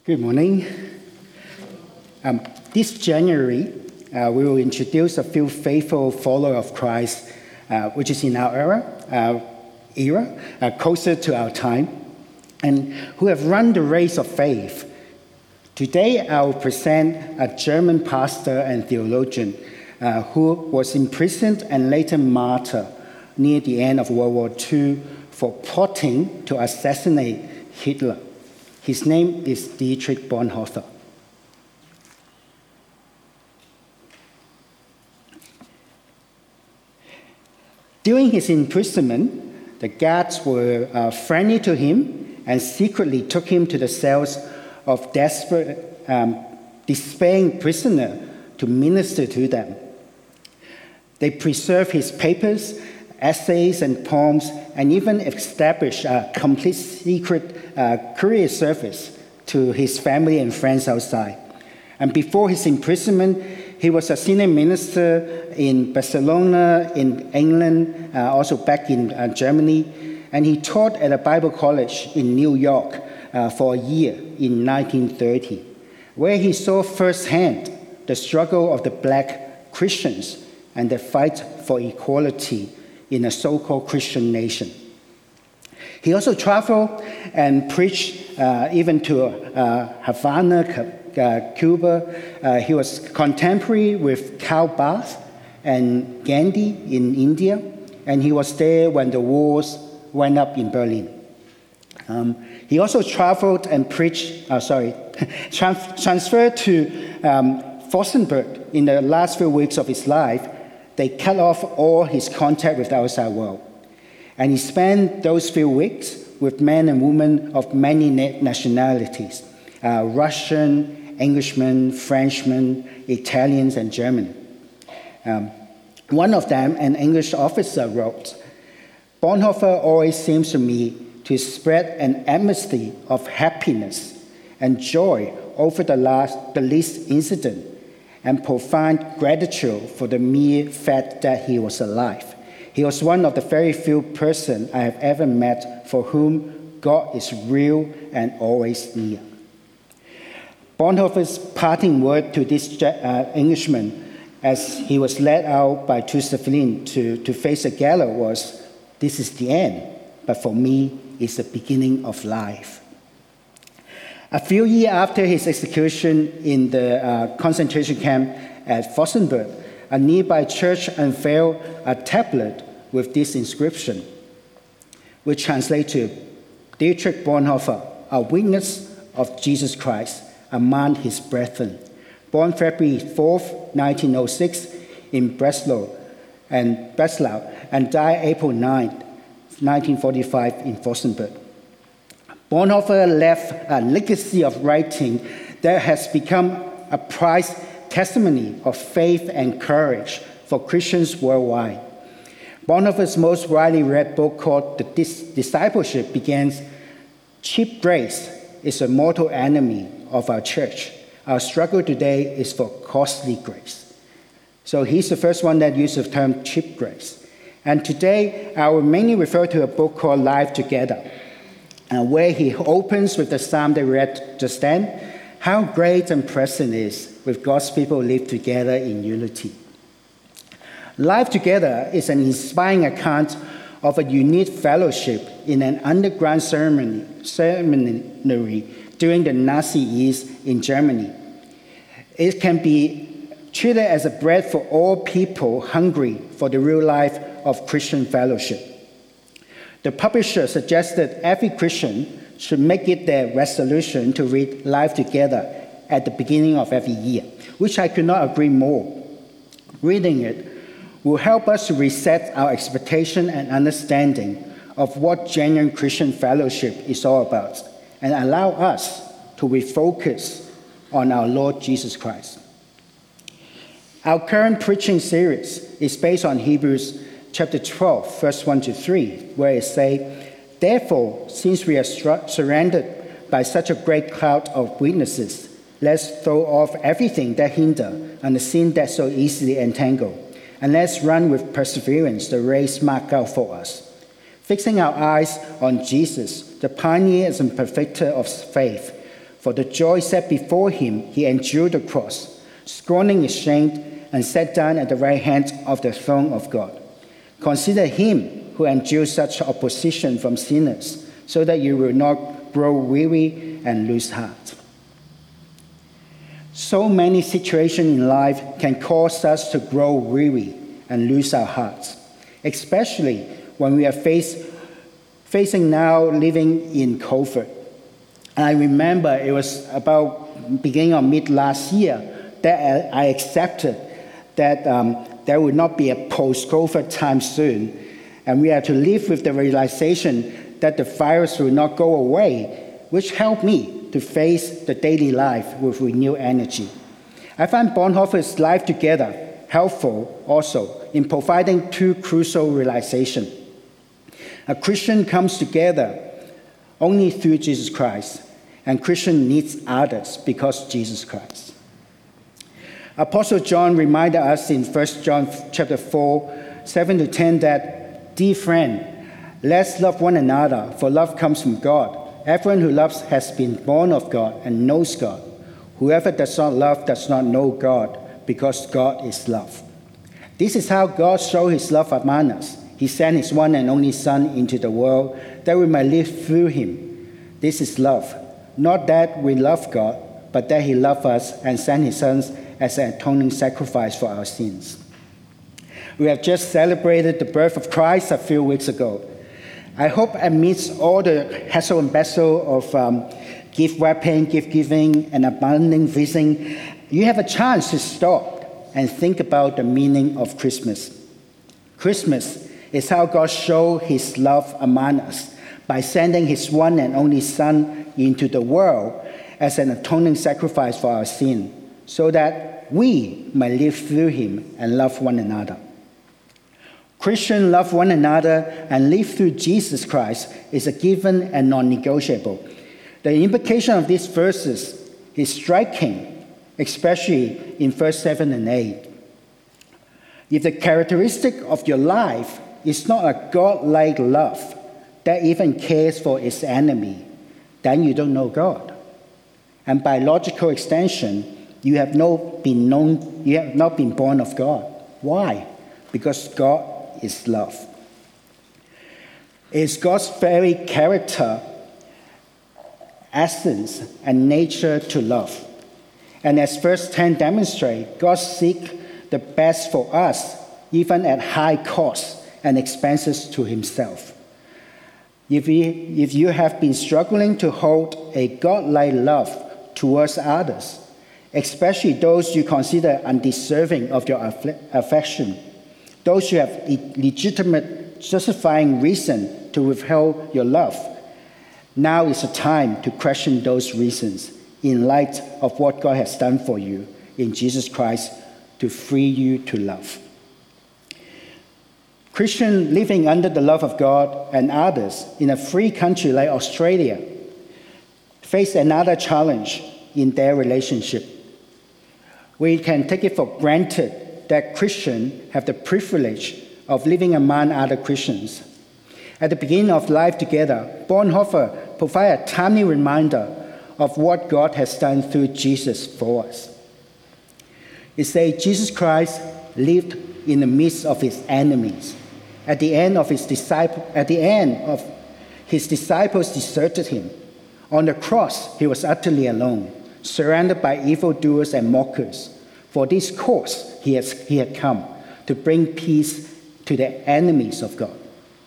Good morning. This January, we will introduce a few faithful followers of Christ, which is in our era, closer to our time, and who have run the race of faith. Today, I will present a German pastor and theologian who was imprisoned and later martyred near the end of World War II for plotting to assassinate Hitler. His name is Dietrich Bonhoeffer. During his imprisonment, the guards were friendly to him and secretly took him to the cells of desperate, despairing prisoners to minister to them. They preserved his papers, essays, and poems, and even established a complete secret courier service to his family and friends outside. And before his imprisonment, he was a senior minister in Barcelona, in England, also back in Germany, and he taught at a Bible college in New York for a year in 1930, where he saw firsthand the struggle of the black Christians and the fight for equality in a so-called Christian nation. He also traveled and preached even to Havana, Cuba. He was contemporary with Karl Barth and Gandhi in India, and he was there when the wars went up in Berlin. He also traveled and preached, transferred to Flossenbürg in the last few weeks of his life. They cut off all his contact with the outside world. And he spent those few weeks with men and women of many nationalities, Russian, Englishmen, Frenchmen, Italians, and German. One of them, an English officer, wrote, "Bonhoeffer always seems to me to spread an atmosphere of happiness and joy over the least incident, and profound gratitude for the mere fact that he was alive. He was one of the very few persons I have ever met for whom God is real and always near." Bonhoeffer's parting word to this Englishman as he was led out by Toussaint to face the gallows was, "This is the end, but for me, it's the beginning of life." A few years after his execution in the concentration camp at Flossenbürg, a nearby church unveiled a tablet with this inscription, which translates to Dietrich Bonhoeffer, a witness of Jesus Christ among his brethren, born February 4th, 1906 in Breslau, and died April 9th, 1945 in Flossenbürg. Bonhoeffer left a legacy of writing that has become a prized testimony of faith and courage for Christians worldwide. Bonhoeffer's most widely read book, called The Discipleship, begins, "Cheap grace is a mortal enemy of our church. Our struggle today is for costly grace." So he's the first one that used the term cheap grace. And today, I will mainly refer to a book called Life Together, where he opens with the psalm that we read just then, "How great and pleasant it is with God's people live together in unity." Life Together is an inspiring account of a unique fellowship in an underground seminary during the Nazi years in Germany. It can be treated as a bread for all people hungry for the real life of Christian fellowship. The publisher suggested every Christian should make it their resolution to read Life Together at the beginning of every year, which I could not agree more. Reading it will help us to reset our expectation and understanding of what genuine Christian fellowship is all about, and allow us to refocus on our Lord Jesus Christ. Our current preaching series is based on Hebrews chapter 12, verse 1 to 3, where it says, "Therefore, since we are surrounded by such a great cloud of witnesses, let's throw off everything that hinders and the sin that so easily entangles, and let's run with perseverance the race marked out for us, fixing our eyes on Jesus, the pioneer and perfecter of faith, For the joy set before him, he endured the cross, scorning its shame, and sat down at the right hand of the throne of God. Consider him who endured such opposition from sinners, so that you will not grow weary and lose heart. So many situations in life can cause us to grow weary and lose our hearts, especially when we are facing now living in COVID. And I remember it was about beginning of mid last year that I accepted that there would not be a post-COVID time soon. And we had to live with the realization that the virus will not go away, which helped me to face the daily life with renewed energy. I find Bonhoeffer's Life Together helpful also in providing two crucial realizations. A Christian comes together only through Jesus Christ, and Christian needs others because of Jesus Christ. Apostle John reminded us in 1 John chapter 4, 7-10 that, "Dear friend, let's love one another, for love comes from God. Everyone who loves has been born of God and knows God. Whoever does not love does not know God, because God is love. This is how God showed his love among us. He sent his one and only Son into the world that we might live through him. This is love, not that we love God, but that he loved us and sent his Son as an atoning sacrifice for our sins." We have just celebrated the birth of Christ a few weeks ago. I hope amidst all the hassle and bustle of gift wrapping, gift giving, and abundant visiting, you have a chance to stop and think about the meaning of Christmas. Christmas is how God showed his love among us by sending his one and only Son into the world as an atoning sacrifice for our sin, so that we might live through him and love one another. Christians love one another and live through Jesus Christ is a given and non-negotiable. The implication of these verses is striking, especially in verse 7 and 8. If the characteristic of your life is not a God-like love that even cares for its enemy, then you don't know God. And by logical extension, you have not been born of God. Why? Because God is love. It is God's very character, essence, and nature to love. And as verse 10 demonstrates, God seeks the best for us, even at high cost and expenses to himself. If you have been struggling to hold a God-like love towards others, especially those you consider undeserving of your affection, those you have legitimate justifying reason to withhold your love, now is the time to question those reasons in light of what God has done for you in Jesus Christ to free you to love. Christians living under the love of God and others in a free country like Australia face another challenge in their relationship. We can take it for granted that Christians have the privilege of living among other Christians. At the beginning of Life Together, Bonhoeffer provides a timely reminder of what God has done through Jesus for us. It says Jesus Christ lived in the midst of his enemies. At the end, his disciples deserted him. On the cross, he was utterly alone, surrounded by evildoers and mockers. For this cause, he had come to bring peace to the enemies of God.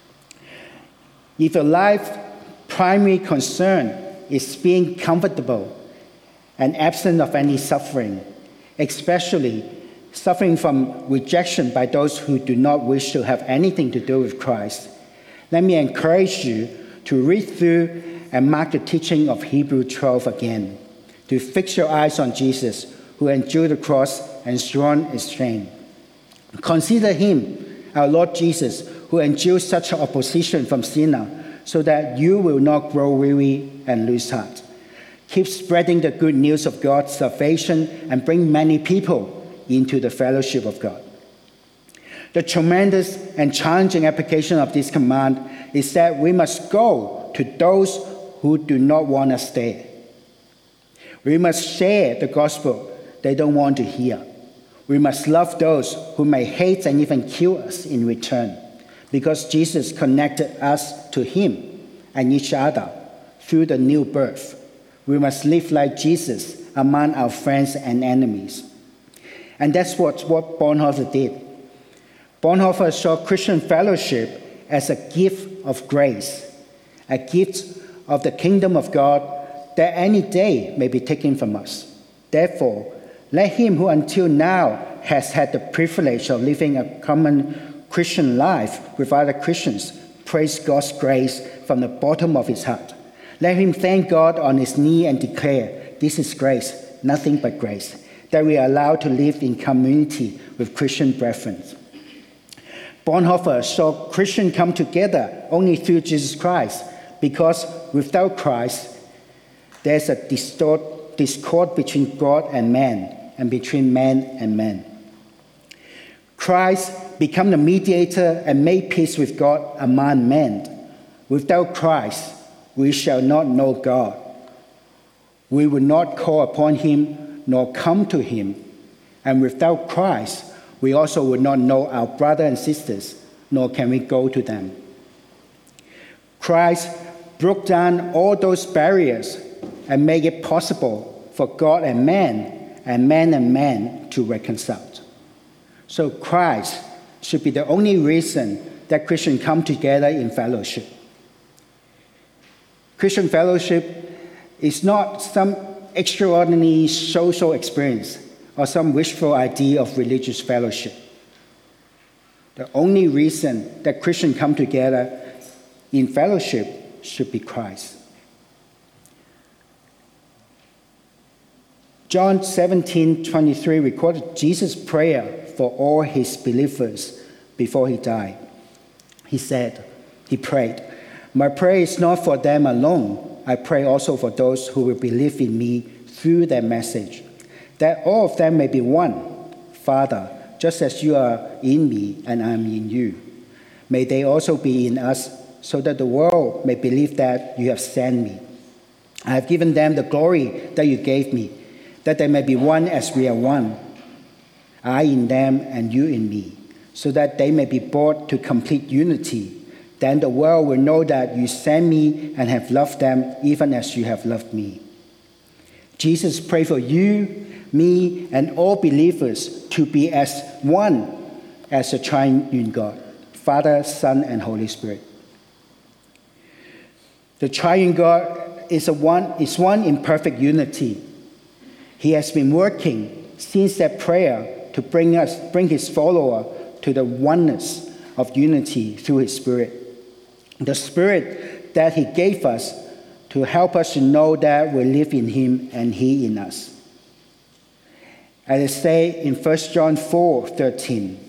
If your life's primary concern is being comfortable and absent of any suffering, especially suffering from rejection by those who do not wish to have anything to do with Christ, let me encourage you to read through and mark the teaching of Hebrews 12 again, to fix your eyes on Jesus, who endured the cross and scorned its shame. Consider him, our Lord Jesus, who endured such opposition from sinners, so that you will not grow weary and lose heart. Keep spreading the good news of God's salvation and bring many people into the fellowship of God. The tremendous and challenging application of this command is that we must go to those who do not want us there. We must share the gospel they don't want to hear. We must love those who may hate and even kill us in return, because Jesus connected us to him and each other through the new birth. We must live like Jesus among our friends and enemies. And that's what Bonhoeffer did. Bonhoeffer saw Christian fellowship as a gift of grace, a gift of the kingdom of God that any day may be taken from us. Therefore, let him who until now has had the privilege of living a common Christian life with other Christians praise God's grace from the bottom of his heart. Let him thank God on his knee and declare, this is grace, nothing but grace, that we are allowed to live in community with Christian brethren. Bonhoeffer saw Christians come together only through Jesus Christ, because without Christ, there's a discord between God and man, and between man and man. Christ became the mediator and made peace with God among men. Without Christ, we shall not know God. We will not call upon him nor come to him. And without Christ, we also will not know our brothers and sisters, nor can we go to them. Christ broke down all those barriers and made it possible for God and man to reconcile. So Christ should be the only reason that Christians come together in fellowship. Christian fellowship is not some extraordinary social experience or some wishful idea of religious fellowship. The only reason that Christians come together in fellowship should be Christ. John 17:23 recorded Jesus' prayer for all his believers before he died. He prayed, "My prayer is not for them alone. I pray also for those who will believe in me through their message, that all of them may be one. Father, just as you are in me and I am in you, may they also be in us, so that the world may believe that you have sent me. I have given them the glory that you gave me, that they may be one as we are one, I in them and you in me, so that they may be brought to complete unity. Then the world will know that you sent me and have loved them even as you have loved me." Jesus prayed for you, me, and all believers to be as one as the triune God, Father, Son, and Holy Spirit. The triune God is one in perfect unity. He has been working since that prayer to bring his follower to the oneness of unity through his Spirit. The Spirit that he gave us to help us to know that we live in him and he in us. As it says in 1 John 4:13,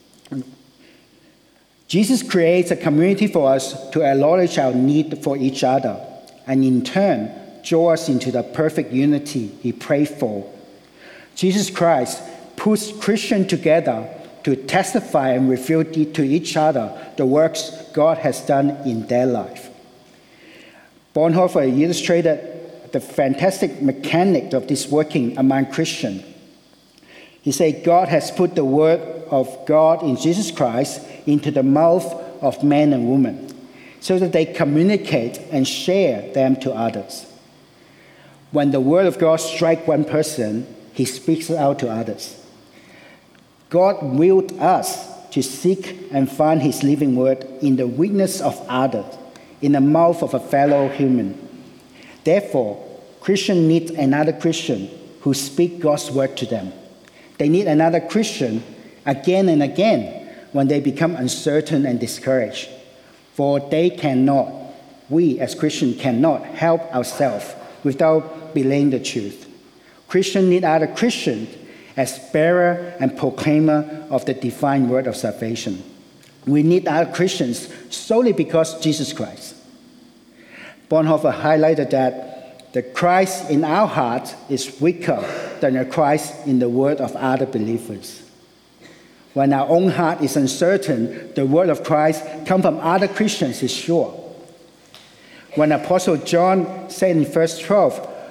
Jesus creates a community for us to acknowledge our need for each other, and in turn, draw us into the perfect unity he prayed for. Jesus Christ puts Christians together to testify and reveal to each other the works God has done in their life. Bonhoeffer illustrated the fantastic mechanics of this working among Christians. He said, God has put the word of God in Jesus Christ into the mouth of men and women, so that they communicate and share them to others. When the word of God strikes one person, he speaks out to others. God willed us to seek and find his living word in the witness of others, in the mouth of a fellow human. Therefore, Christians need another Christian who speaks God's word to them. They need another Christian again and again when they become uncertain and discouraged. For we as Christians cannot help ourselves without believing the truth. Christians need other Christians as bearer and proclaimer of the divine word of salvation. We need other Christians solely because Jesus Christ. Bonhoeffer highlighted that the Christ in our heart is weaker than the Christ in the word of other believers. When our own heart is uncertain, the word of Christ come from other Christians is sure. When Apostle John said in verse 12,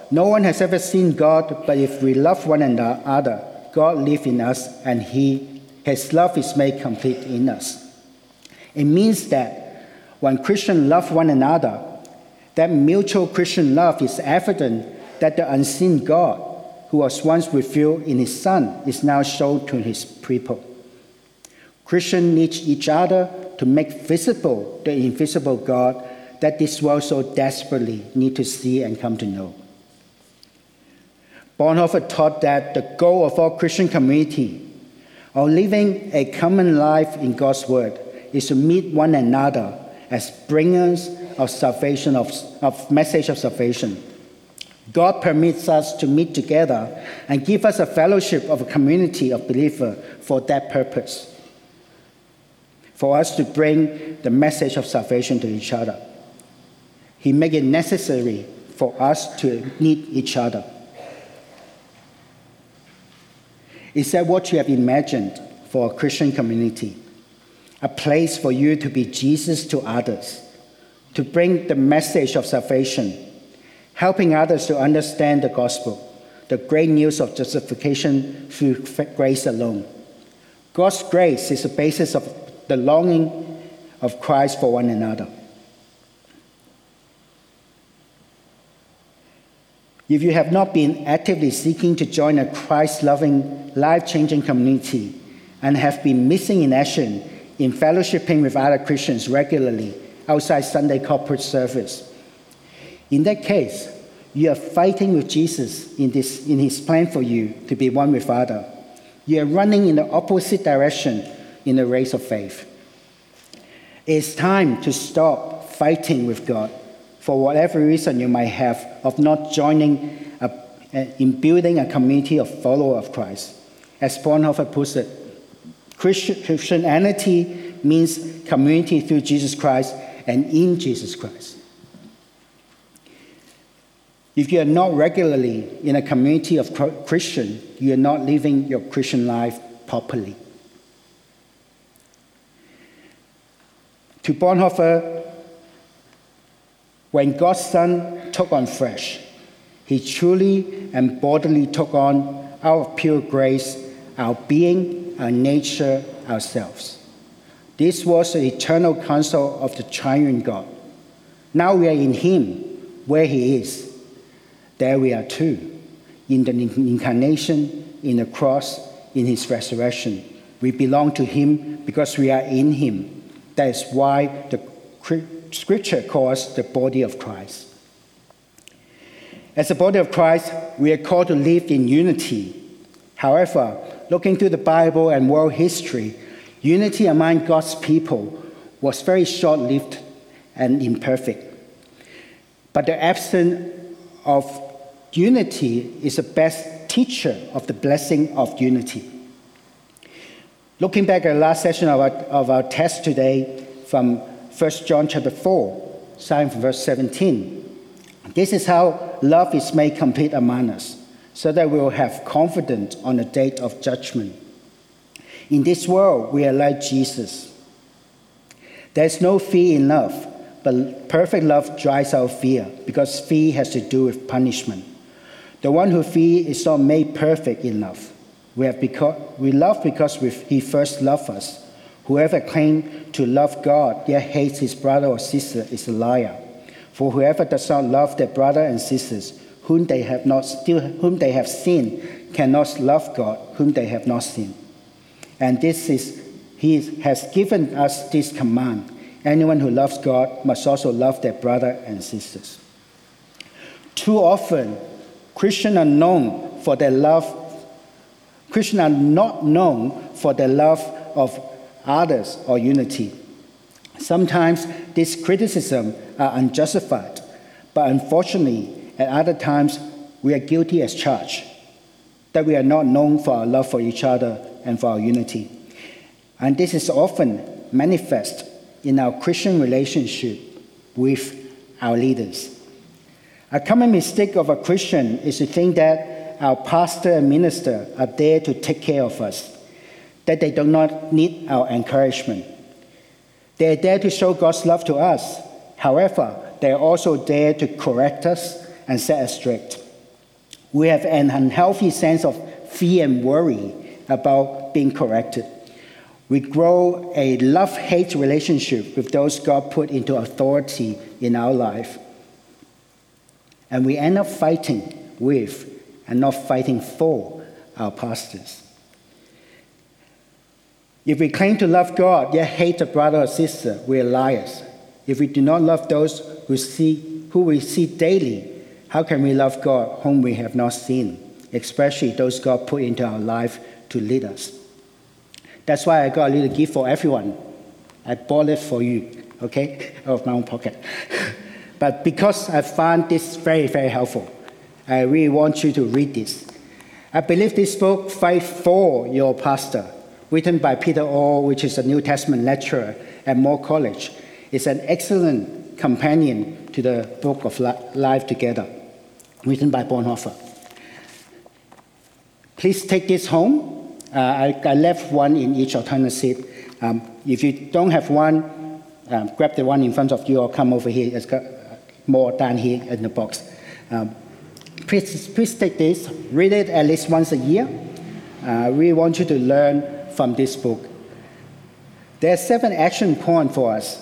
No one has ever seen God, but if we love one another, God lives in us, and His love is made complete in us. It means that when Christians love one another, that mutual Christian love is evident that the unseen God, who was once revealed in His Son, is now shown to His people. Christians need each other to make visible the invisible God that this world so desperately needs to see and come to know. Bonhoeffer taught that the goal of all Christian community, of living a common life in God's Word, is to meet one another as bringers of salvation, of message of salvation. God permits us to meet together and give us a fellowship of a community of believers for that purpose, for us to bring the message of salvation to each other. He made it necessary for us to need each other. Is that what you have imagined for a Christian community? A place for you to be Jesus to others, to bring the message of salvation, helping others to understand the gospel, the great news of justification through grace alone. God's grace is the basis of the longing of Christ for one another. If you have not been actively seeking to join a Christ-loving, life-changing community and have been missing in action in fellowshipping with other Christians regularly outside Sunday corporate service, in that case, you are fighting with Jesus in His plan for you to be one with others. You are running in the opposite direction in the race of faith. It's time to stop fighting with God for whatever reason you might have of not joining in building a community of followers of Christ. As Bonhoeffer puts it, Christianity means community through Jesus Christ and in Jesus Christ. If you are not regularly in a community of Christians, you are not living your Christian life properly. To Bonhoeffer, when God's Son took on flesh, He truly and bodily took on our pure grace, our being, our nature, ourselves. This was the eternal counsel of the triune God. Now we are in Him, where He is. There we are too, in the incarnation, in the cross, in His resurrection. We belong to Him because we are in Him. That is why the Scripture calls us the body of Christ. As the body of Christ, we are called to live in unity. However, looking through the Bible and world history, unity among God's people was very short-lived and imperfect. But the absence of unity is the best teacher of the blessing of unity. Looking back at the last session of our text today from 1 John chapter 4, starting from verse 17. This is how love is made complete among us, so that we will have confidence on the day of judgment. In this world, we are like Jesus. There is no fear in love, but perfect love drives out fear, because fear has to do with punishment. The one who fears is not made perfect in love. We love because He first loved us. Whoever claims to love God yet hates his brother or sister is a liar. For whoever does not love their brother and sisters, whom they have seen, cannot love God, whom they have not seen. And He has given us this command: anyone who loves God must also love their brother and sisters. Too often, Christians are not known for their love of others or unity. Sometimes these criticisms are unjustified, but unfortunately, at other times, we are guilty as charged, that we are not known for our love for each other and for our unity. And this is often manifest in our Christian relationship with our leaders. A common mistake of a Christian is to think that our pastor and minister are there to take care of us, that they do not need our encouragement. They are there to show God's love to us. However, they are also there to correct us and set us straight. We have an unhealthy sense of fear and worry about being corrected. We grow a love-hate relationship with those God put into authority in our life. And we end up fighting with and not fighting for our pastors. If we claim to love God, yet hate a brother or sister, we are liars. If we do not love those who we see daily, how can we love God whom we have not seen, especially those God put into our life to lead us? That's why I got a little gift for everyone. I bought it for you, okay, out of my own pocket. But because I found this very, very helpful, I really want you to read this. I believe this book, Fight for Your Pastor, written by Peter Orr, which is a New Testament lecturer at Moore College, is an excellent companion to the book of Life Together, written by Bonhoeffer. Please take this home. I left one in each alternate seat. If you don't have one, grab the one in front of you or come over here. It's got more down here in the box. Please take this. Read it at least once a year. We want you to learn from this book. There are 7 action points for us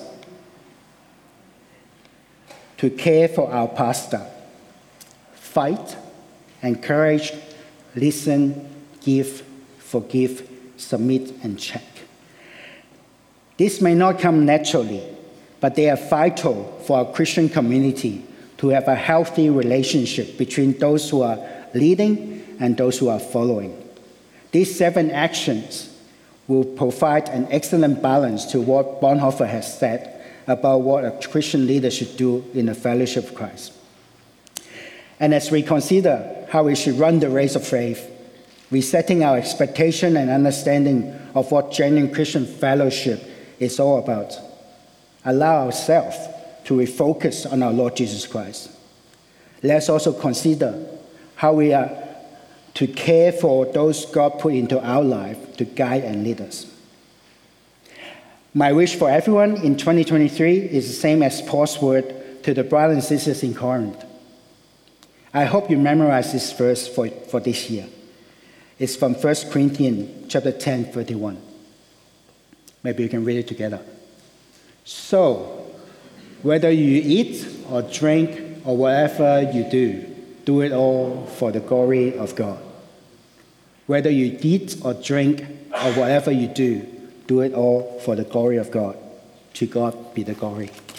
to care for our pastor. Fight, encourage, listen, give, forgive, submit, and check. This may not come naturally, but they are vital for our Christian community to have a healthy relationship between those who are leading and those who are following. These 7 actions will provide an excellent balance to what Bonhoeffer has said about what a Christian leader should do in the fellowship of Christ. And as we consider how we should run the race of faith, resetting our expectation and understanding of what genuine Christian fellowship is all about, allow ourselves to refocus on our Lord Jesus Christ. Let's also consider how we are to care for those God put into our life to guide and lead us. My wish for everyone in 2023 is the same as Paul's word to the brothers and sisters in Corinth. I hope you memorize this verse for this year. It's from 1 Corinthians chapter 10, 31. Maybe you can read it together. So, whether you eat or drink or whatever you do it all for the glory of God. Whether you eat or drink or whatever you do it all for the glory of God. To God be the glory.